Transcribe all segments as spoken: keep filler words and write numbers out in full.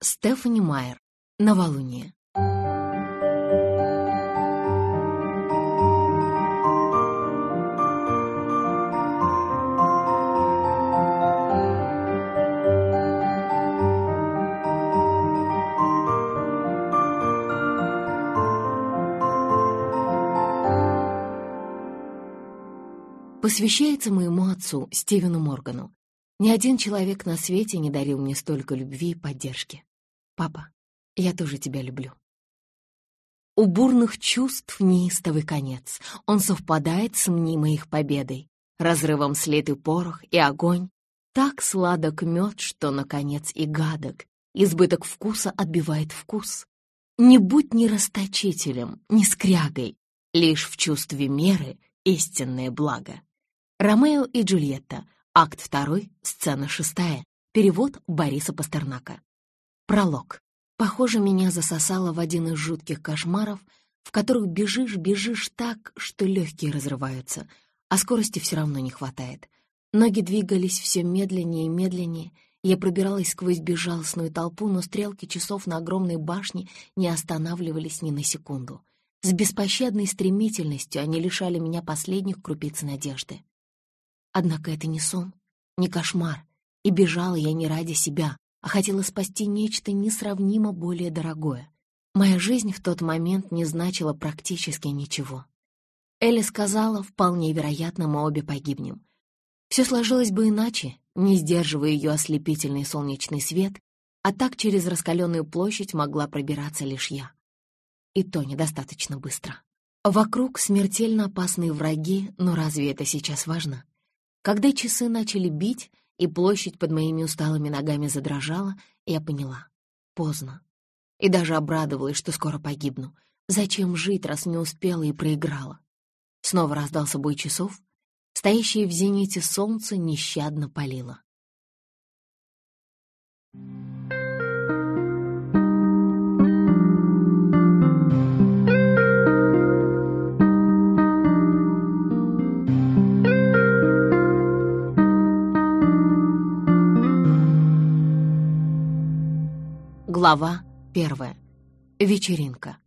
Стефани Майер. Новолуние. Посвящается моему отцу, Стивену Моргану. Ни один человек на свете не дарил мне столько любви и поддержки. Папа, я тоже тебя люблю. У бурных чувств неистовый конец. Он совпадает с мнимой их победой. Разрывом слит и порох, и огонь. Так сладок мед, что, наконец, и гадок. Избыток вкуса отбивает вкус. Не будь ни расточителем, ни скрягой. Лишь в чувстве меры истинное благо. Ромео и Джульетта. Акт второй, сцена шестая. Перевод Бориса Пастернака. Пролог. Похоже, меня засосало в один из жутких кошмаров, в которых бежишь, бежишь так, что легкие разрываются, а скорости все равно не хватает. Ноги двигались все медленнее и медленнее. Я пробиралась сквозь безжалостную толпу, но стрелки часов на огромной башне не останавливались ни на секунду. С беспощадной стремительностью они лишали меня последних крупиц надежды. Однако это не сон, не кошмар, и бежала я не ради себя, а хотела спасти нечто несравнимо более дорогое. Моя жизнь в тот момент не значила практически ничего. Элли сказала, вполне вероятно, мы обе погибнем. Все сложилось бы иначе, не сдерживая ее ослепительный солнечный свет, а так через раскаленную площадь могла пробираться лишь я. И то недостаточно быстро. Вокруг смертельно опасные враги, но разве это сейчас важно? Когда часы начали бить, и площадь под моими усталыми ногами задрожала, я поняла — поздно. И даже обрадовалась, что скоро погибну. Зачем жить, раз не успела и проиграла? Снова раздался бой часов. Стоящее в зените солнце нещадно палило. Глава первая. Вечеринка.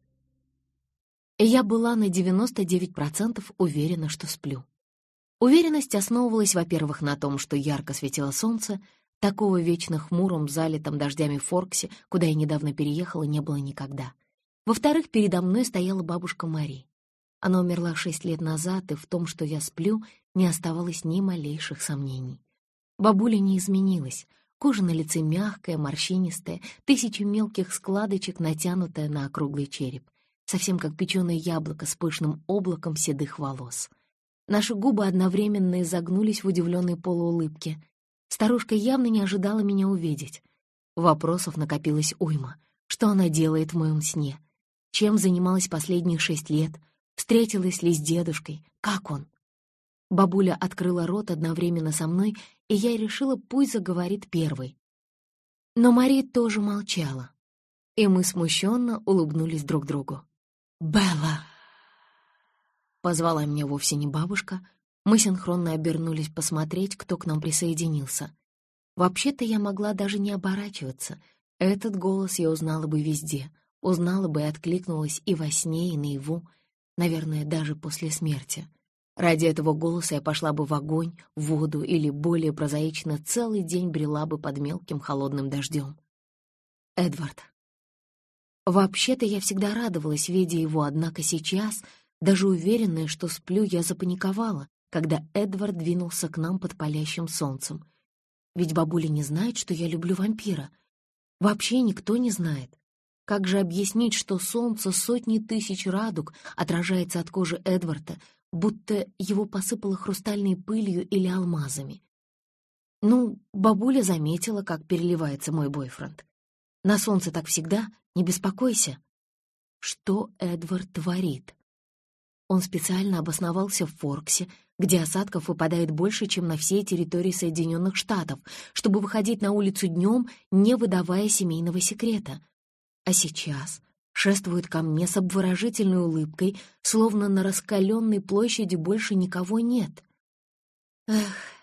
Я была на девяносто девять процентов уверена, что сплю. Уверенность основывалась, во-первых, на том, что ярко светило солнце, такого вечно хмуром, залитом дождями Форксе, куда я недавно переехала, не было никогда. Во-вторых, передо мной стояла бабушка Мари. Она умерла шесть лет назад, и в том, что я сплю, не оставалось ни малейших сомнений. Бабуля не изменилась. Кожа на лице мягкая, морщинистая, тысячи мелких складочек, натянутая на округлый череп, совсем как печеное яблоко с пышным облаком седых волос. Наши губы одновременно изогнулись в удивленной полуулыбке. Старушка явно не ожидала меня увидеть. Вопросов накопилось уйма. Что она делает в моем сне? Чем занималась последние шесть лет? Встретилась ли с дедушкой? Как он? Бабуля открыла рот одновременно со мной, и я решила, пусть заговорит первой. Но Мари тоже молчала, и мы смущенно улыбнулись друг другу. «Белла!» Позвала меня вовсе не бабушка. Мы синхронно обернулись посмотреть, кто к нам присоединился. Вообще-то я могла даже не оборачиваться. Этот голос я узнала бы везде. Узнала бы и откликнулась и во сне, и наяву. Наверное, даже после смерти. Ради этого голоса я пошла бы в огонь, в воду или, более прозаично, целый день брела бы под мелким холодным дождем. Эдвард. Вообще-то я всегда радовалась, видя его, однако сейчас, даже уверенная, что сплю, я запаниковала, когда Эдвард двинулся к нам под палящим солнцем. Ведь бабуля не знает, что я люблю вампира. Вообще никто не знает. Как же объяснить, что солнце сотни тысяч радуг отражается от кожи Эдварда, будто его посыпало хрустальной пылью или алмазами? Ну, бабуля заметила, как переливается мой бойфренд. На солнце так всегда, не беспокойся. Что Эдвард творит? Он специально обосновался в Форксе, где осадков выпадает больше, чем на всей территории Соединенных Штатов, чтобы выходить на улицу днем, не выдавая семейного секрета. А сейчас шествует ко мне с обворожительной улыбкой, словно на раскаленной площади больше никого нет. Эх,